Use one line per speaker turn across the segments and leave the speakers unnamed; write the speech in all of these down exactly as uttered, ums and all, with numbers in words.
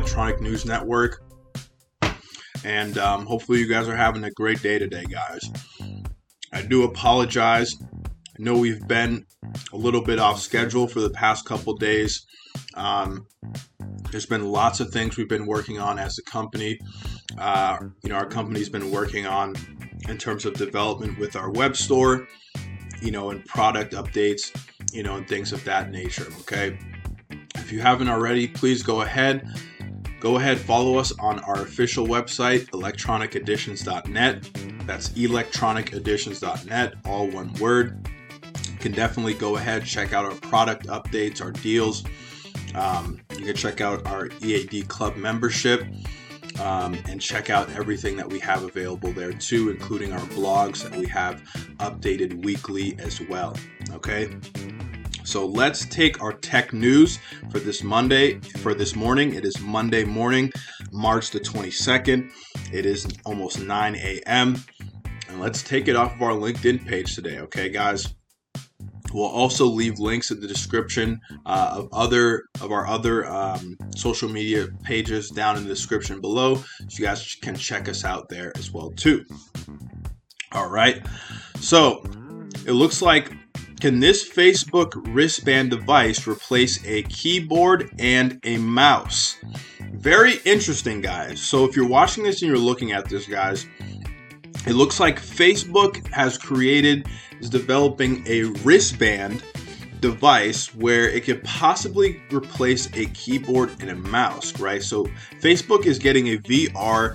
Electronic News Network. And um, hopefully you guys are having a great day today, guys. I do apologize. I know we've been a little bit off schedule for the past couple days. Um, there's been lots of things we've been working on as a company. Uh, you know, our company's been working on in terms of development with our web store, you know, and product updates, you know, and things of that nature. Okay. If you haven't already, please go ahead. Go ahead, follow us on our official website, electronic editions dot net. That's electronic editions dot net, all one word. You can definitely go ahead, check out our product updates, our deals. Um, you can check out our E A D Club membership um, and check out everything that we have available there too, including our blogs that we have updated weekly as well. Okay. So let's take our tech news for this Monday, for this morning. It is Monday morning, March the twenty-second. It is almost nine a.m. And let's take it off of our LinkedIn page today, okay, guys? We'll also leave links in the description uh, of other of our other um, social media pages down in the description below, so you guys can check us out there as well too. All right. So it looks like, can this Facebook wristband device replace a keyboard and a mouse? Very interesting, guys. So if you're watching this and you're looking at this, guys, it looks like Facebook has created, is developing a wristband device where it could possibly replace a keyboard and a mouse, right? So Facebook is getting a V R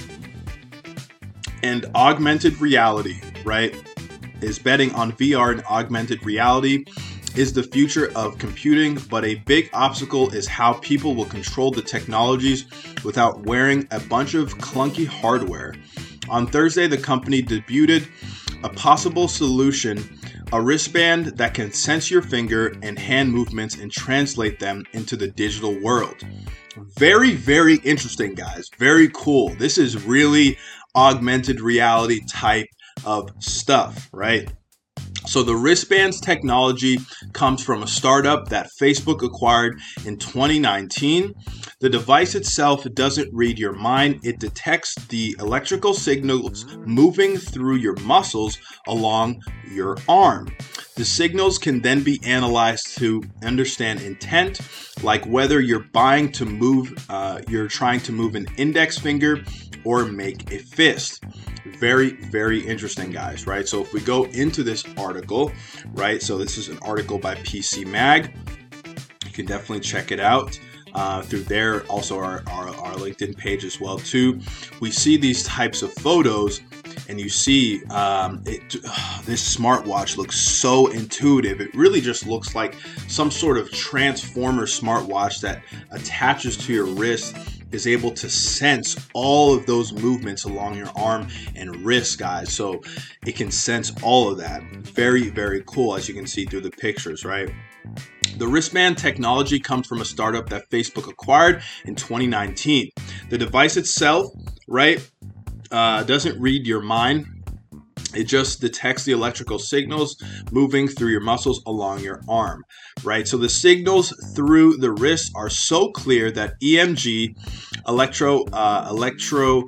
and augmented reality, right? Is betting on V R and augmented reality is the future of computing, but a big obstacle is how people will control the technologies without wearing a bunch of clunky hardware. On Thursday, the company debuted a possible solution, a wristband that can sense your finger and hand movements and translate them into the digital world. Very, very interesting, guys. Very cool. This is really augmented reality type of stuff, right? So the wristbands technology comes from a startup that Facebook acquired in twenty nineteen. The device itself doesn't read your mind. It detects the electrical signals moving through your muscles along your arm. The signals can then be analyzed to understand intent, like whether you're buying to move, uh, you're trying to move an index finger or make a fist. Very, very interesting, guys, right? So if we go into this article, right? So this is an article by P C Mag. You can definitely check it out uh, through there. Also our, our, our LinkedIn page as well, too. We see these types of photos and you see um, it, uh, this smartwatch looks so intuitive. It really just looks like some sort of transformer smartwatch that attaches to your wrist, is able to sense all of those movements along your arm and wrist, guys. So it can sense all of that. Very, very cool, as you can see through the pictures, right? The wristband technology comes from a startup that Facebook acquired in twenty nineteen. The device itself, right, uh, doesn't read your mind. It just detects the electrical signals moving through your muscles along your arm, right? So the signals through the wrist are so clear that E M G, electro, uh, electro,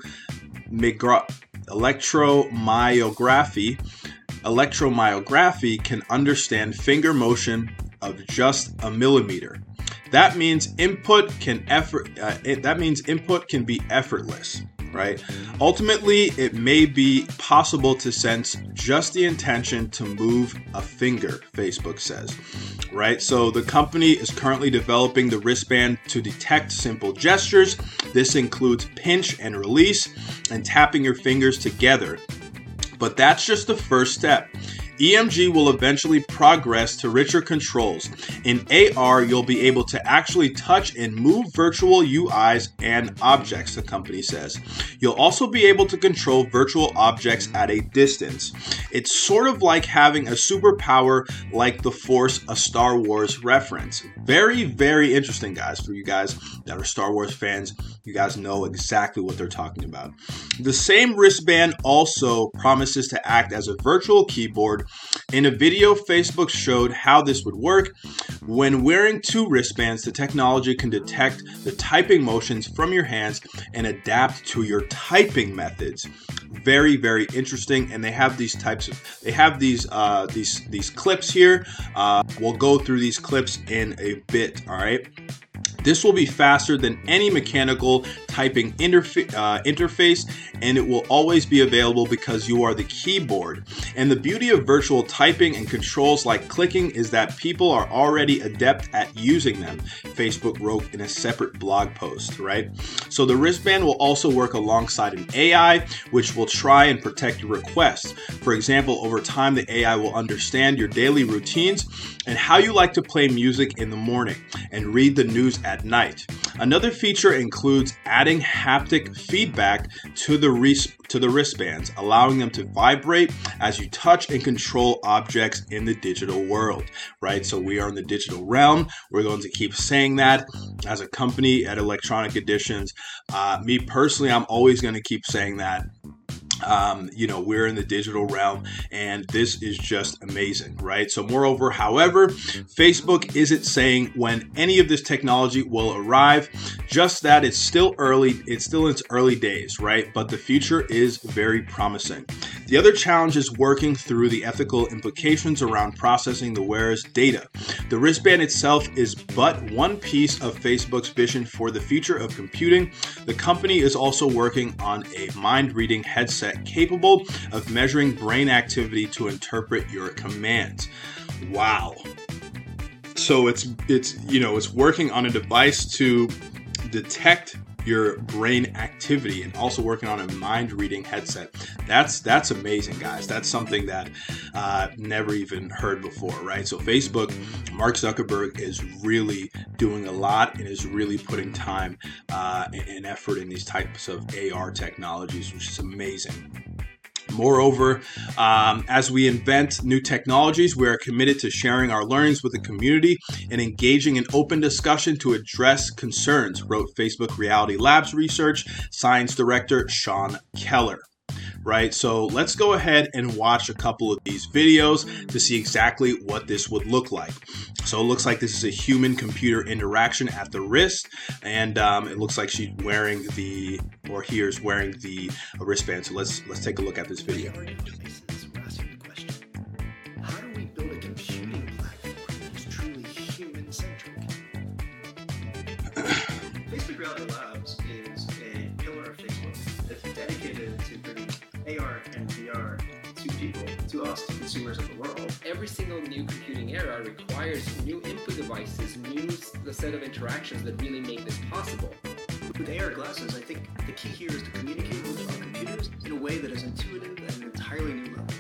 electromyography, electromyography can understand finger motion of just a millimeter. That means input can effort. Uh, it, that means input can be effortless. Right? Ultimately, it may be possible to sense just the intention to move a finger, Facebook says, right? So the company is currently developing the wristband to detect simple gestures. This includes pinch and release and tapping your fingers together. But that's just the first step. E M G will eventually progress to richer controls. In A R, you'll be able to actually touch and move virtual U Is and objects, the company says. You'll also be able to control virtual objects at a distance. It's sort of like having a superpower like the Force, a Star Wars reference. Very, very interesting, guys. For you guys that are Star Wars fans, you guys know exactly what they're talking about. The same wristband also promises to act as a virtual keyboard future. In a video, Facebook showed how this would work. When wearing two wristbands, the technology can detect the typing motions from your hands and adapt to your typing methods. Very, very interesting. And they have these types of, they have these uh, these these clips here. Uh, we'll go through these clips in a bit. All right. This will be faster than any mechanical typing interfa- uh, interface, and it will always be available because you are the keyboard. And the beauty of virtual typing and controls like clicking is that people are already adept at using them, Facebook wrote in a separate blog post, right? So the wristband will also work alongside an A I, which will try and protect your requests. For example, over time, the A I will understand your daily routines and how you like to play music in the morning and read the news at night. Another feature includes adding haptic feedback to the wrist, to the wristbands, allowing them to vibrate as you touch and control objects in the digital world, right? So we are in the digital realm. We're going to keep saying that as a company at Electronic Editions. Uh, me personally, I'm always going to keep saying that. Um, you know, we're in the digital realm, and this is just amazing, right? So moreover, however, Facebook isn't saying when any of this technology will arrive, just that it's still early, it's still in its early days, right? But the future is very promising. The other challenge is working through the ethical implications around processing the wearer's data. The wristband itself is but one piece of Facebook's vision for the future of computing. The company is also working on a mind-reading headset capable of measuring brain activity to interpret your commands. Wow. So it's it's you know, it's working on a device to detect your brain activity and also working on a mind reading headset. That's that's amazing, guys. That's something that uh, never even heard before, right? So Facebook, Mark Zuckerberg is really doing a lot and is really putting time uh, and effort in these types of A R technologies, which is amazing. Moreover, um, as we invent new technologies, we are committed to sharing our learnings with the community and engaging in open discussion to address concerns, wrote Facebook Reality Labs research science director Sean Keller. Right, so let's go ahead and watch a couple of these videos to see exactly what this would look like. So it looks like this is a human-computer interaction at the wrist, and um, it looks like she's wearing the, or he is wearing the wristband. So let's let's take a look at this video.
We're asking the question, how do we build a computing platform that is truly human-centric? Facebook Reality Labs is a pillar of Facebook that's dedicated to bringing A R and V R to people, to us, to consumers of the world.
Every single new computing era requires new input devices, new the set of interactions that really make this possible.
With A R glasses, I think the key here is to communicate with our computers in a way that is intuitive at an entirely new level.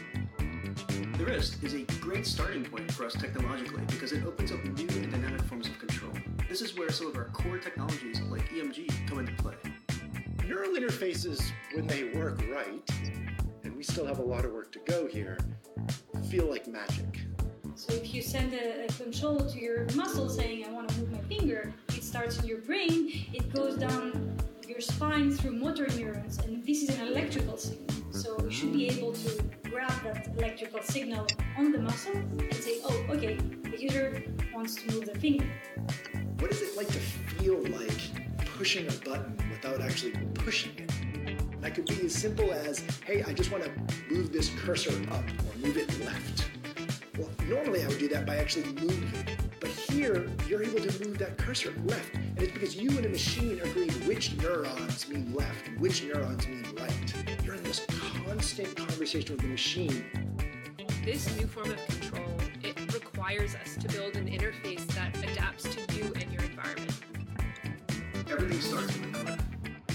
The wrist is a great starting point for us technologically because it opens up new and dynamic forms of control. This is where some of our core technologies like E M G come into play.
Neural interfaces, when they work right, and we still have a lot of work to go here, feel like magic.
So if you send a, a control to your muscle saying, I want to move my finger, it starts in your brain, it goes down your spine through motor neurons, and this is an electrical signal. So you should be able to grab that electrical signal on the muscle and say, oh, okay, the user wants to move the finger.
What is it like to feel like pushing a button without actually pushing it? That could be as simple as, hey, I just want to move this cursor up or move it left. Well, normally I would do that by actually moving it. But here, you're able to move that cursor left. And it's because you and a machine agree which neurons mean left and which neurons mean right. You're in this constant conversation with the machine.
This new form of control, it requires us to build an interface that adapts to you and your environment.
Everything starts with a click.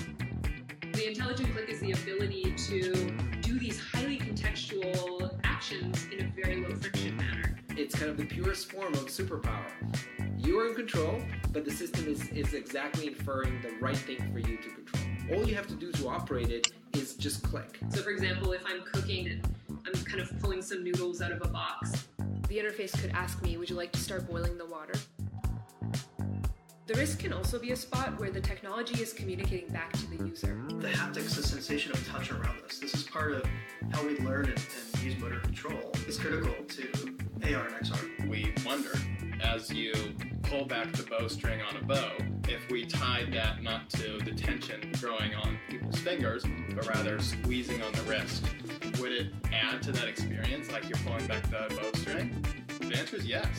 The intelligent click is the ability to do these highly contextual actions in a very low friction manner.
It's kind of the purest form of superpower. You are in control, but the system is, is exactly inferring the right thing for you to control. All you have to do to operate it is just click.
So for example, if I'm cooking and I'm kind of pulling some noodles out of a box,
The interface could ask me, would you like to start boiling the water? The wrist can also be a spot where the technology is communicating back to the user.
The haptics, the sensation of touch around us, this is part of how we learn and, and use motor control. It's critical to A R and X R.
We wonder, as you pull back the bowstring on a bow, if we tied that not to the tension growing on people's fingers, but rather squeezing on the wrist, would it add to that experience like you're pulling back the bowstring? The answer is yes.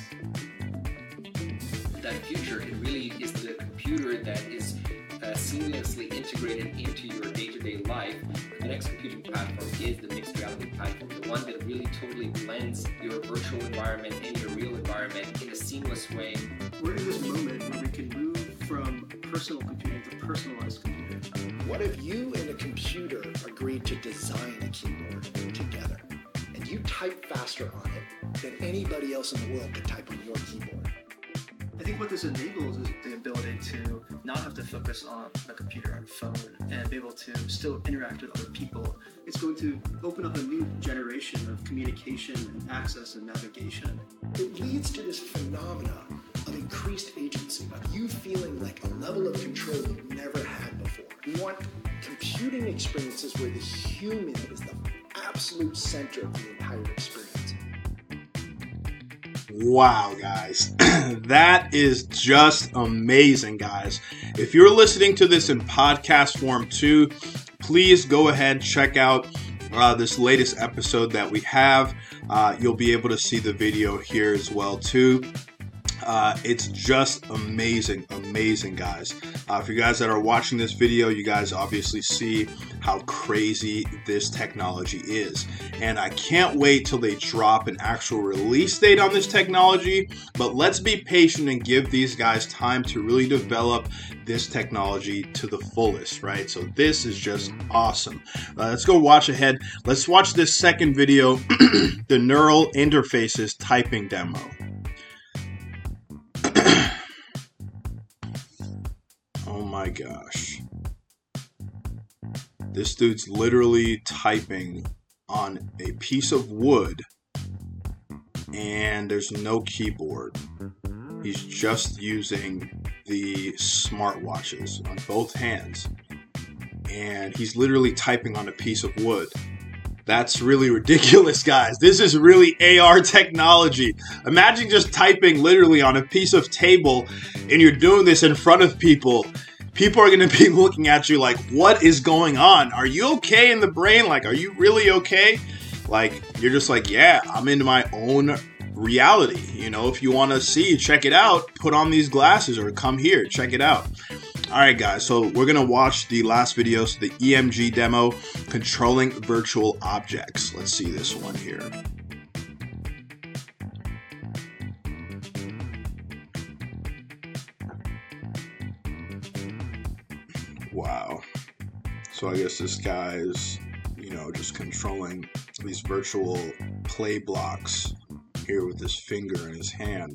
That future, it really is the computer that is uh, seamlessly integrated into your day-to-day life. The next computing platform is the mixed reality platform, the one that really totally blends your virtual environment and your real environment in a seamless way.
We're in this moment where we can move from personal computing to personalized computing.
What if you and a computer agreed to design a keyboard together, and you type faster on it than anybody else in the world could type on your keyboard?
I think what this enables is the ability to not have to focus on a computer and phone and be able to still interact with other people. It's going to open up a new generation of communication and access and navigation.
It leads to this phenomena of increased agency, of you feeling like a level of control you've never had before. We want computing experiences where the human is the absolute center of the entire experience.
Wow, guys. That is just amazing, guys. If you're listening to this in podcast form too, please go ahead, check out uh, this latest episode that we have. Uh, you'll be able to see the video here as well too. Uh, it's just amazing, amazing, guys. Uh, for you guys that are watching this video, you guys obviously see how crazy this technology is. And I can't wait till they drop an actual release date on this technology. But let's be patient and give these guys time to really develop this technology to the fullest, right? So this is just awesome. Uh, let's go watch ahead. Let's watch this second video, the neural interfaces typing demo. Oh my gosh. This dude's literally typing on a piece of wood and there's no keyboard. He's just using the smartwatches on both hands and he's literally typing on a piece of wood. That's really ridiculous, guys. This is really A R technology. Imagine just typing literally on a piece of table and you're doing this in front of people. People are going to be looking at you like, what is going on? Are you okay in the brain? Like, are you really okay? Like, you're just like, yeah, I'm in my own reality. You know, if you want to see, check it out, put on these glasses or come here, check it out. All right, guys, so we're going to watch the last video, so the E M G demo, controlling virtual objects. Let's see this one here. Wow. So I guess this guy's, you know, just controlling these virtual play blocks here with his finger in his hand.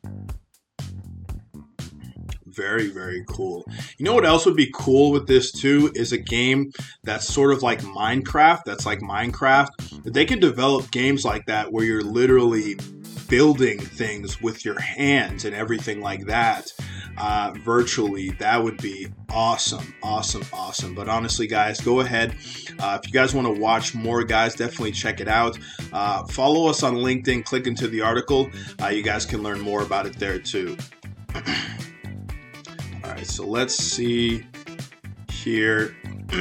Very, very cool. You know what else would be cool with this too is a game that's sort of like Minecraft. That's like Minecraft. They can develop games like that where you're literally building things with your hands and everything like that uh, virtually. That would be awesome, awesome, awesome. But honestly, guys, go ahead. Uh, if you guys want to watch more, guys, definitely check it out. Uh, follow us on LinkedIn. Click into the article. Uh, you guys can learn more about it there too. All right, so let's see here.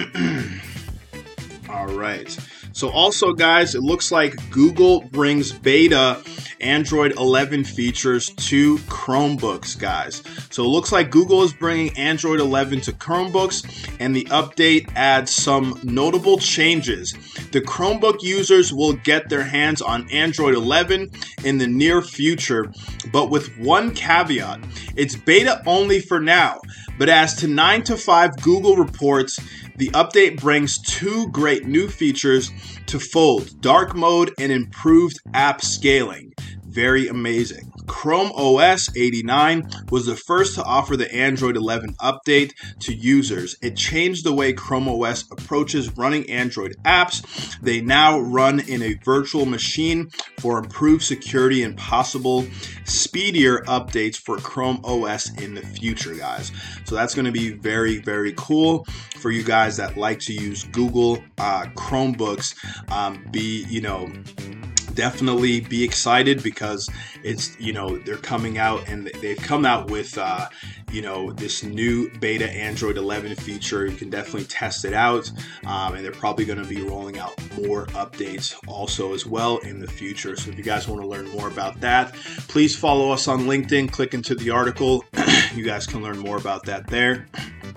All right. So also, guys, it looks like Google brings beta Android eleven features to Chromebooks, guys. So it looks like Google is bringing Android eleven to Chromebooks, and the update adds some notable changes. The Chromebook users will get their hands on Android eleven in the near future, but with one caveat. It's beta only for now, but as to nine to five Google reports, the update brings two great new features to fold: dark mode and improved app scaling. Very amazing. Chrome O S eighty-nine was the first to offer the Android eleven update to users. It changed the way Chrome O S approaches running Android apps. They now run in a virtual machine for improved security and possible speedier updates for Chrome O S in the future, guys. So that's going to be very, very cool for you guys that like to use Google uh, Chromebooks. Um, be, you know, definitely be excited because it's, you know, they're coming out and they've come out with, uh, you know, this new beta Android eleven feature. You can definitely test it out. Um, and they're probably going to be rolling out more updates also as well in the future. So if you guys want to learn more about that, please follow us on LinkedIn, click into the article. You guys can learn more about that there.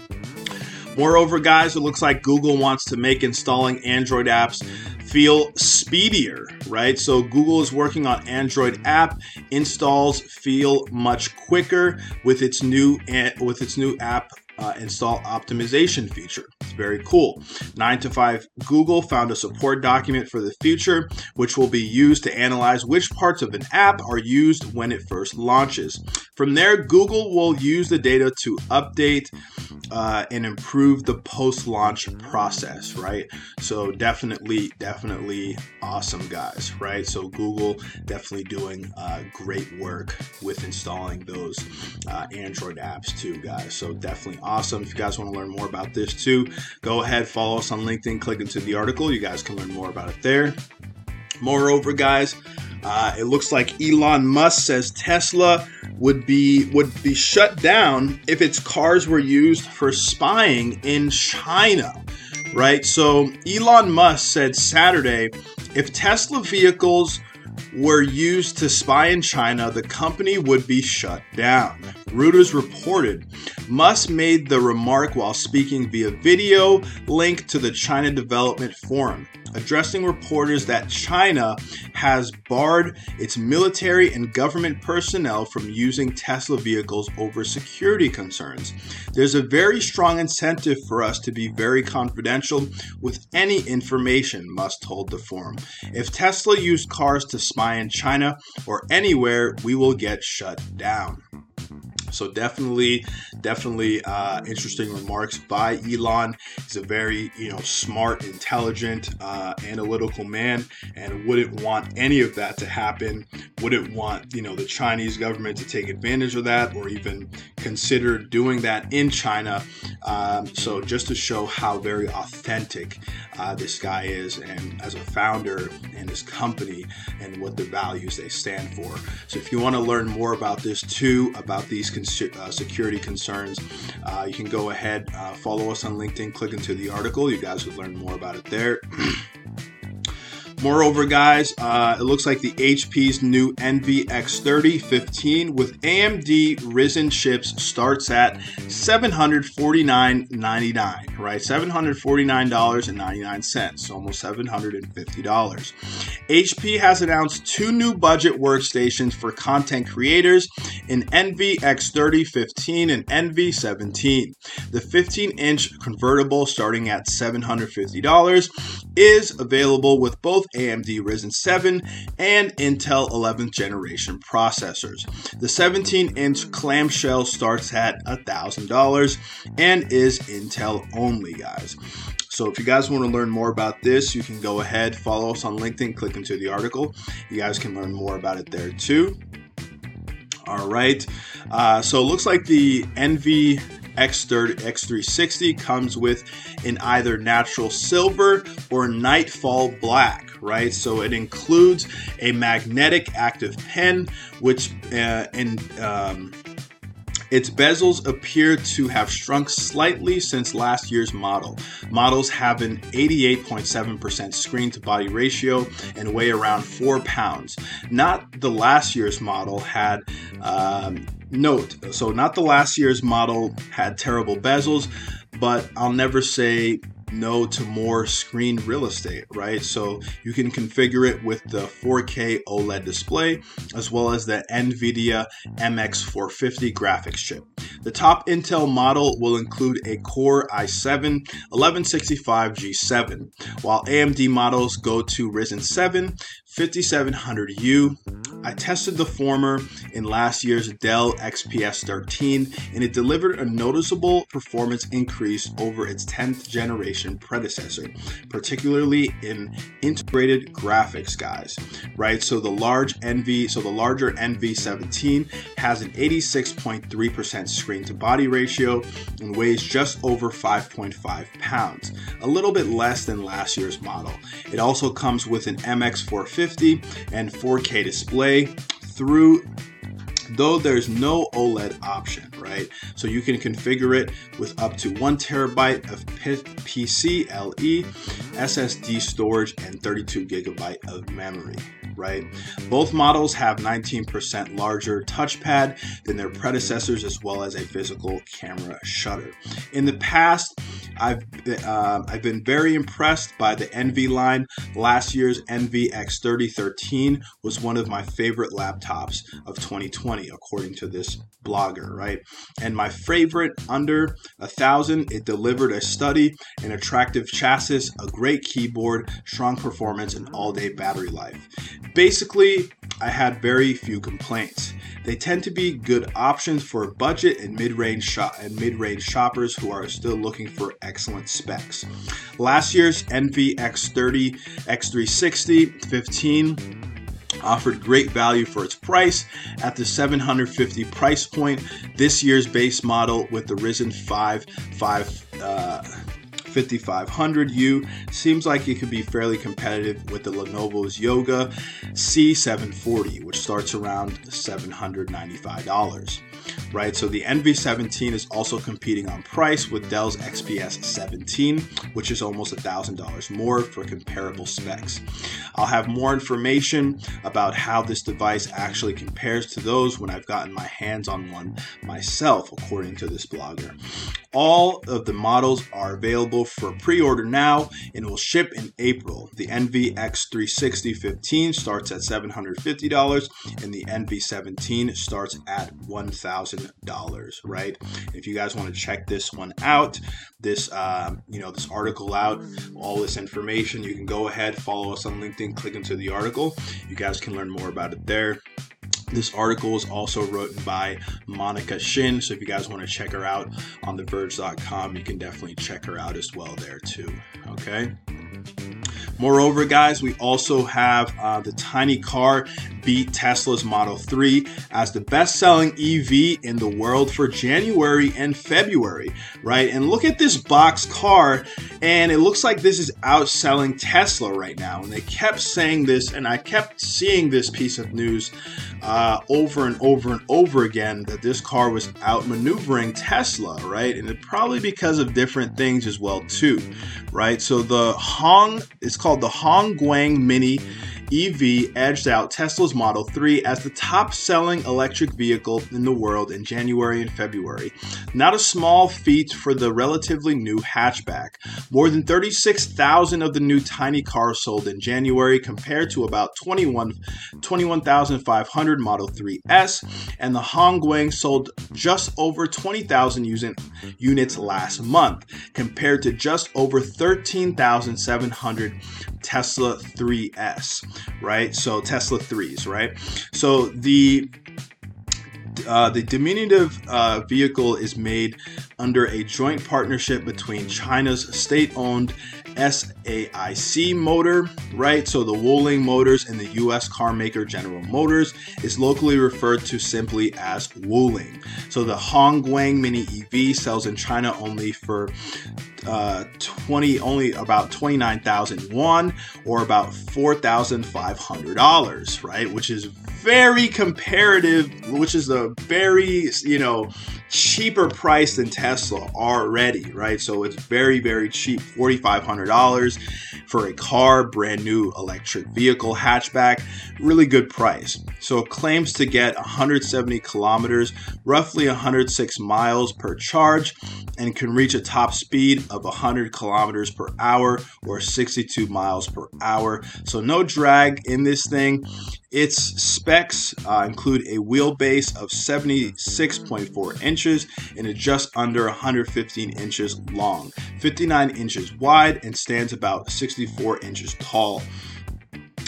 Moreover, guys, it looks like Google wants to make installing Android apps feel speedier, right? So Google is working on Android app installs feel much quicker with its new with its new app uh, install optimization feature. It's very cool. nine to five Google found a support document for the feature, which will be used to analyze which parts of an app are used when it first launches. From there, Google will use the data to update uh, and improve the post-launch process, right? So definitely, definitely awesome, guys, right? So Google definitely doing uh, great work with installing those uh, Android apps too, guys. So definitely awesome. If you guys want to learn more about this too, go ahead, follow us on LinkedIn, click into the article. You guys can learn more about it there. Moreover, guys, uh, it looks like Elon Musk says Tesla would be would be shut down if its cars were used for spying in China, right? So Elon Musk said Saturday, if Tesla vehicles were used to spy in China, the company would be shut down. Reuters reported Musk made the remark while speaking via video link to the China Development Forum, addressing reporters that China has barred its military and government personnel from using Tesla vehicles over security concerns. There's a very strong incentive for us to be very confidential with any information, Musk told the forum. If Tesla used cars to spy in China or anywhere, we will get shut down. So definitely, definitely uh, interesting remarks by Elon. He's a very, you know, smart, intelligent, uh, analytical man, and wouldn't want any of that to happen. Wouldn't want, you know, the Chinese government to take advantage of that or even consider doing that in China. Um, so just to show how very authentic uh, this guy is, and as a founder and his company and what the values they stand for. So if you want to learn more about this too, about these Uh, security concerns, uh, you can go ahead, uh, follow us on LinkedIn, click into the article. You guys would learn more about it there. Moreover, guys, uh, it looks like the H P's new Envy X thirty fifteen with A M D Ryzen chips starts at seven hundred forty-nine ninety-nine, right? seven hundred forty-nine ninety-nine, almost seven hundred fifty dollars. H P has announced two new budget workstations for content creators in Envy X thirty fifteen and Envy seventeen. The fifteen inch convertible, starting at seven hundred fifty dollars, is available with both A M D Ryzen seven and Intel eleventh generation processors. The seventeen inch clamshell starts at one thousand dollars and is Intel only, guys. So if you guys want to learn more about this, you can go ahead, follow us on LinkedIn, click into the article. You guys can learn more about it there too. All right. Uh, so it looks like the Envy X thirty, X three sixty comes with in either natural silver or nightfall black, right? So it includes a magnetic active pen, which uh, in um, its bezels appear to have shrunk slightly since last year's model. Models have an eighty-eight point seven percent screen-to-body ratio and weigh around four pounds. Not the last year's model had, um, note, so not the last year's model had terrible bezels, but I'll never say no to more screen real estate, right? So you can configure it with the four K OLED display as well as the NVIDIA M X four fifty graphics chip. The top Intel model will include a Core i seven eleven sixty-five G seven, while A M D models go to Ryzen seven fifty-seven hundred U. I tested the former in last year's Dell X P S thirteen, and it delivered a noticeable performance increase over its tenth generation predecessor, particularly in integrated graphics, guys, right? So the large N V, so the larger N V seventeen has an eighty-six point three percent screen to body ratio and weighs just over five point five pounds, a little bit less than last year's model. It also comes with an M X four fifty and four K display through, though there's no OLED option, right? So you can configure it with up to one terabyte of P C L E, S S D storage, and thirty-two gigabyte of memory, right? Both models have nineteen percent larger touchpad than their predecessors, as well as a physical camera shutter. In the past, I've uh, I've been very impressed by the Envy line. Last year's Envy X thirty thirteen was one of my favorite laptops of twenty twenty, according to this blogger, right? And my favorite under a thousand, it delivered a sturdy and attractive chassis, a great keyboard, strong performance, and all-day battery life. Basically, I had very few complaints. They tend to be good options for budget and mid-range shop and mid-range shoppers who are still looking for excellent specs. Last year's Envy X thirty, X three sixty, fifteen offered great value for its price at the seven hundred fifty price point. This year's base model with the Ryzen five fifty-five hundred U seems like it could be fairly competitive with the Lenovo's Yoga C seven forty, which starts around seven hundred ninety-five dollars. Right, so the Envy seventeen is also competing on price with Dell's X P S seventeen, which is almost one thousand dollars more for comparable specs. I'll have more information about how this device actually compares to those when I've gotten my hands on one myself, according to this blogger. All of the models are available for pre-order now and will ship in April. The Envy X three sixty fifteen starts at seven hundred fifty dollars and the Envy seventeen starts at one thousand dollars, right? If you guys want to check this one out, this um, you know, this article out, all this information, you can go ahead, follow us on LinkedIn, click into the article. You guys can learn more about it there. This article is also written by Monica Shin, so if you guys want to check her out on the verge dot com, you can definitely check her out as well there too, okay? Moreover, guys, we also have uh, the Tiny Car beat Tesla's Model three as the best-selling E V in the world for January and February, right? And look at this box car, and it looks like this is outselling Tesla right now. And they kept saying this, and I kept seeing this piece of news uh, over and over and over again, that this car was outmaneuvering Tesla, right? And it probably because of different things as well, too, right? So the Hong, it's called the Hongguang Mini E V edged out Tesla's Model three as the top-selling electric vehicle in the world in January and February. Not a small feat for the relatively new hatchback. More than thirty-six thousand of the new tiny cars sold in January compared to about twenty-one thousand five hundred Model three S, and the Hongguang sold just over twenty thousand units last month compared to just over thirteen thousand seven hundred Tesla three S, right? So Tesla threes, right? So the Uh, the diminutive uh, vehicle is made under a joint partnership between China's state-owned S A I C Motor, right? So the Wuling Motors and the U S car maker General Motors is locally referred to simply as Wuling. So the Hongguang Mini E V sells in China only for uh, twenty, only about twenty-nine thousand won, or about four thousand five hundred dollars, right? Which is very comparative, which is a very, you know, cheaper price than Tesla already, right? So it's very, very cheap, four thousand five hundred dollars for a car, brand new electric vehicle hatchback, really good price. So it claims to get one hundred seventy kilometers, roughly one hundred six miles per charge, and can reach a top speed of one hundred kilometers per hour or sixty-two miles per hour. So no drag in this thing. Its specs uh, include a wheelbase of seventy-six point four inches and is just under one hundred fifteen inches long, fifty-nine inches wide, and stands about sixty-four inches tall.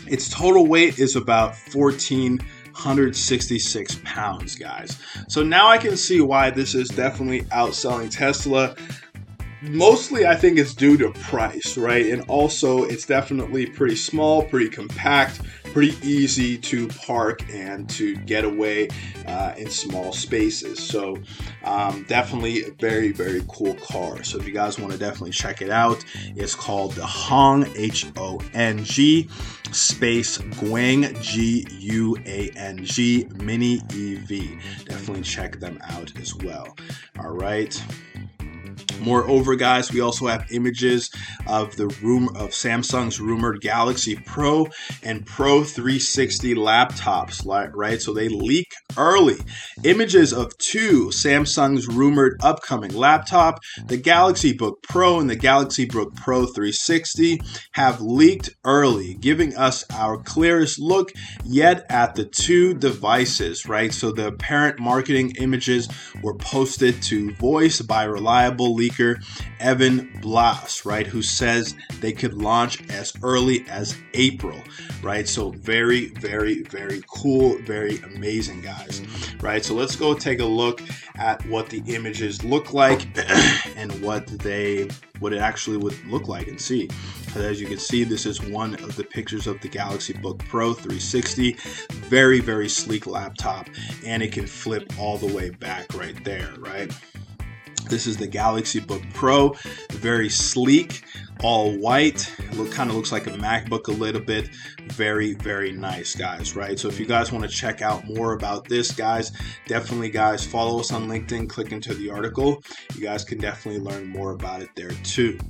Its total weight is about fourteen hundred sixty-six pounds, guys. So now I can see why this is definitely outselling Tesla. Mostly, I think it's due to price, right? And also, it's definitely pretty small, pretty compact, pretty easy to park and to get away uh, in small spaces. So um, definitely a very, very cool car. So if you guys want to definitely check it out, it's called the Hong, H O N G, space Guang, G U A N G, Mini E V. Definitely check them out as well. All right. Moreover, guys, we also have images of the rumor of Samsung's rumored Galaxy Pro and Pro three sixty laptops, right? So they leak early images of two Samsung's rumored upcoming laptop, the Galaxy Book Pro and the Galaxy Book Pro three sixty, have leaked early, giving us our clearest look yet at the two devices, right? So the apparent marketing images were posted to Voice by reliable leaker Evan Blass, right, who says they could launch as early as April, right? So very, very, very cool, very amazing, guys, right? So let's go take a look at what the images look like and what they what it actually would look like and see. As you can see, this is one of the pictures of the Galaxy Book Pro three sixty. Very, very sleek laptop, and it can flip all the way back right there, right? This is the Galaxy Book Pro, very sleek, all white. Look, kind of looks like a MacBook a little bit. Very, very nice, guys, right? So if you guys want to check out more about this, guys, definitely, guys, follow us on LinkedIn, click into the article. You guys can definitely learn more about it there too.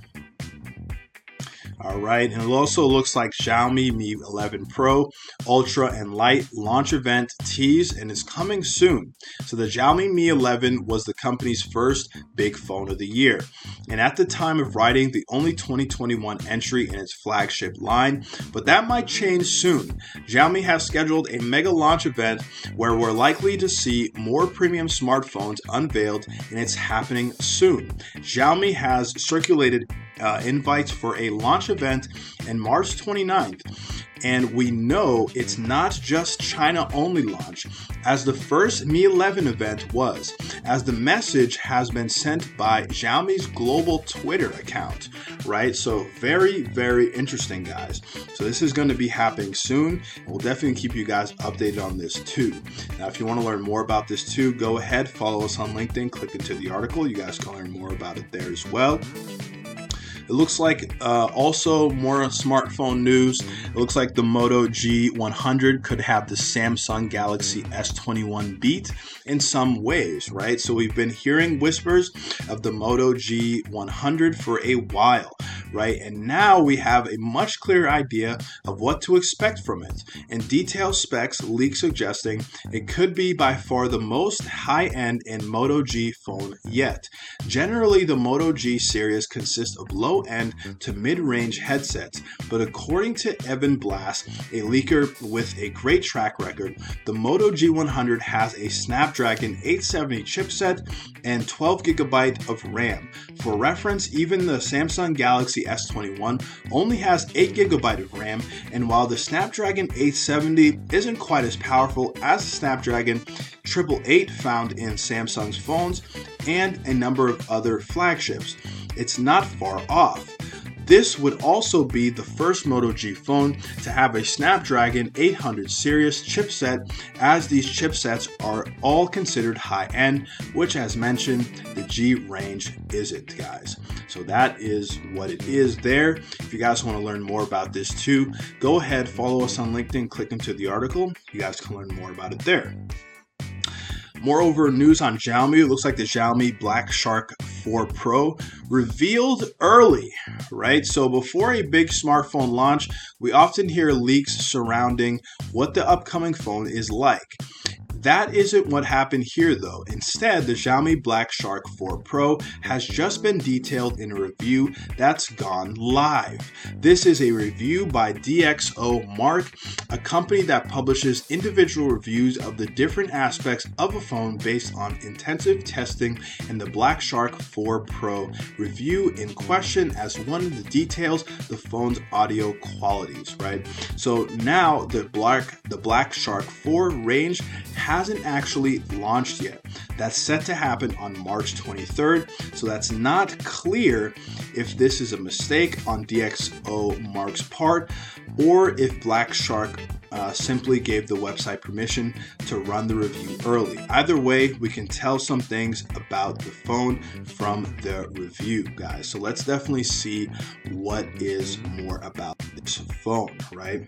All right, and it also looks like Xiaomi Mi eleven Pro, Ultra, and Lite launch event teased and is coming soon. So the Xiaomi Mi eleven was the company's first big phone of the year, and at the time of writing, the only twenty twenty-one entry in its flagship line, but that might change soon. Xiaomi has scheduled a mega launch event where we're likely to see more premium smartphones unveiled, and it's happening soon. Xiaomi has circulated uh, invites for a launch event in March twenty-ninth, and we know it's not just China only launch as the first Mi eleven event was, as the message has been sent by Xiaomi's global Twitter account, right? So very, very interesting, guys. So this is going to be happening soon, and we'll definitely keep you guys updated on this too. Now, if you want to learn more about this too, go ahead, follow us on LinkedIn, click into the article. You guys can learn more about it there as well. It looks like uh, also more smartphone news. It looks like the Moto G one hundred could have the Samsung Galaxy S twenty-one beat in some ways, right? So we've been hearing whispers of the Moto G one hundred for a while, right? And now we have a much clearer idea of what to expect from it. And detailed specs leak suggesting it could be by far the most high-end in Moto G phone yet. Generally, the Moto G series consists of low end to mid-range headsets, but according to Evan Blass, a leaker with a great track record, the Moto G one hundred has a Snapdragon eight seventy chipset and twelve gigabyte of RAM. For reference, even the Samsung Galaxy S twenty-one only has eight gigabyte of RAM, and while the Snapdragon eight seventy isn't quite as powerful as the Snapdragon eight eight eight found in Samsung's phones and a number of other flagships, it's not far off. This would also be the first Moto G phone to have a Snapdragon eight hundred series chipset, as these chipsets are all considered high-end, which, as mentioned, the G range isn't, guys. So that is what it is there. If you guys want to learn more about this too, go ahead, follow us on LinkedIn, click into the article. You guys can learn more about it there. Moreover, news on Xiaomi. It looks like the Xiaomi Black Shark four Pro revealed early, right? So before a big smartphone launch, we often hear leaks surrounding what the upcoming phone is like. That isn't what happened here though. Instead, the Xiaomi Black Shark four Pro has just been detailed in a review that's gone live. This is a review by D X O Mark, a company that publishes individual reviews of the different aspects of a phone based on intensive testing, and the Black Shark four Pro review in question as one of the details the phone's audio qualities, right? So now the Black the Black Shark four range hasn't actually launched yet. That's set to happen on March twenty-third, so that's not clear if this is a mistake on D X O Mark's part or if Black Shark uh, simply gave the website permission to run the review early. Either way, we can tell some things about the phone from the review, guys. So let's definitely see what is more about this phone, right?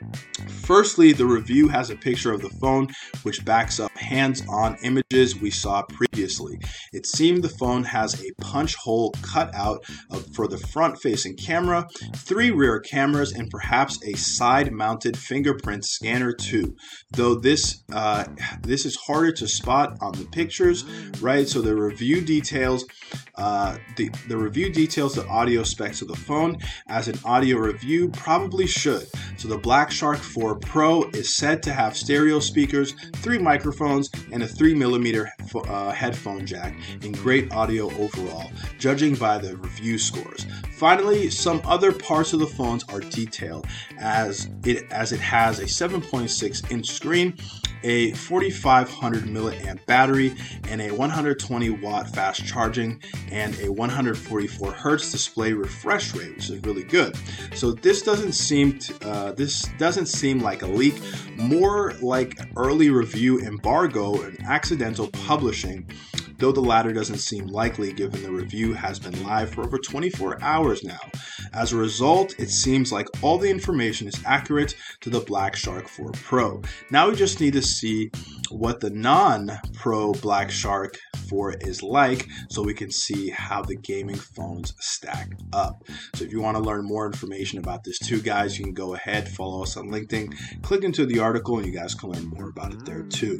Firstly, the review has a picture of the phone which backs up hands-on images we saw previously. It seemed the phone has a punch hole cut out of, for the front-facing camera, three rear cameras, and perhaps a side-mounted fingerprint scanner too. Though this uh, this is harder to spot on the pictures, right? So the review details uh, the the review details the audio specs of the phone as an audio review probably should. So the Black Shark four Pro is said to have stereo speakers, three microphones, and a three millimeter uh, headphone jack, and great audio overall, judging by the review scores. Finally, some other parts of the phones are detailed, as it as it has a seven point six inch screen, a forty-five hundred milliamp battery, and a one hundred twenty watt fast charging, and a one hundred forty-four hertz display refresh rate, which is really good. So this doesn't seem to, uh, this doesn't seem like a leak, more like early review embargo and accidental publishing, though the latter doesn't seem likely given the review has been live for over twenty-four hours now. As a result, it seems like all the information is accurate to the Black Shark four Pro. Now we just need to see what the non-Pro Black Shark four is like so we can see how the gaming phones stack up. So if you want to learn more information about this too, guys, you can go ahead, follow us on LinkedIn, click into the article, and you guys can learn more about it there too.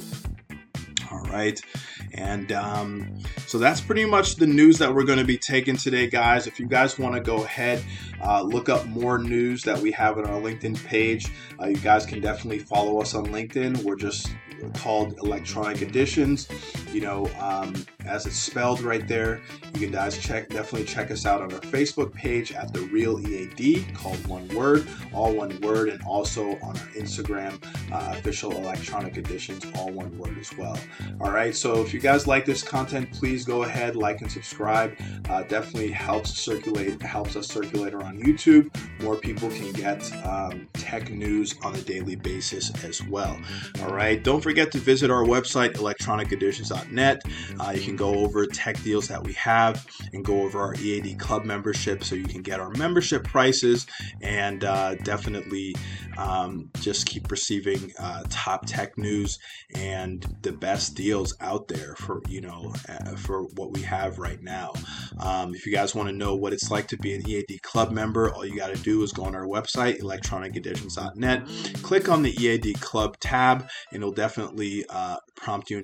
All right, and um, so that's pretty much the news that we're going to be taking today, guys. If you guys want to go ahead, uh, look up more news that we have on our LinkedIn page, uh, you guys can definitely follow us on LinkedIn. We're just called Electronic Editions, you know, um, as it's spelled right there. You can guys check, definitely check us out on our Facebook page at The Real E A D, called one word, all one word, and also on our Instagram, uh, Official Electronic Editions, all one word as well. All right, so if you guys like this content, please go ahead, like and subscribe. Uh, definitely helps circulate, helps us circulate around YouTube. More people can get um, tech news on a daily basis as well. All right, don't forget to visit our website, electronic editions dot net. Uh, you can go over tech deals that we have and go over our E A D Club membership so you can get our membership prices and uh, definitely um, just keep receiving uh, top tech news and the best deals out there for, you know, uh, for what we have right now. Um, if you guys want to know what it's like to be an E A D Club member, all you got to do is go on our website, electronic editions dot net, click on the E A D Club tab, and it'll definitely uh, prompt you